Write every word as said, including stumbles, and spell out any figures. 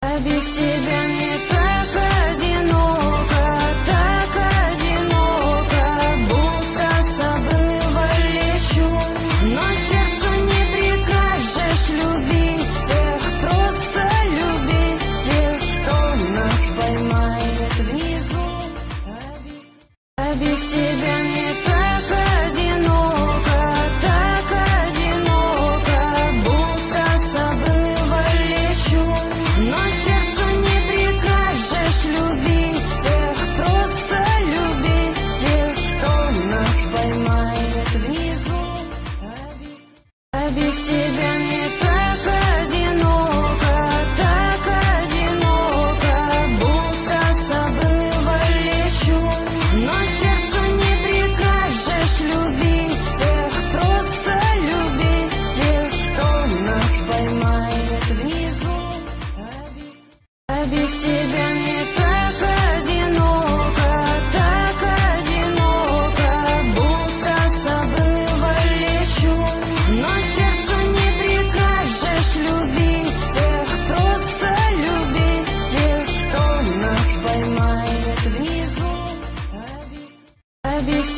Без тебя мне так одиноко, так одиноко, будто с обрыва лечу. Но сердцу не прикажешь любить тех, просто любить тех, кто нас поймает внизу. А без тебя мне так одиноко, так одиноко, будто с обрыва лечу. Но сердцу не прикажешь любить тех, просто любить тех, кто нас поймает внизу. А без тебя мне так одиноко, так одиноко, будто с обрыва лечу. Но сердцу не прикажешь любить тех, просто любить тех, кто нас поймает внизу. А без тебя мне так одиноко, так одиноко, будто с обрыва лечу. Но сердцу не прикажешь любить тех, просто любить тех, кто нас поймает внизу. А без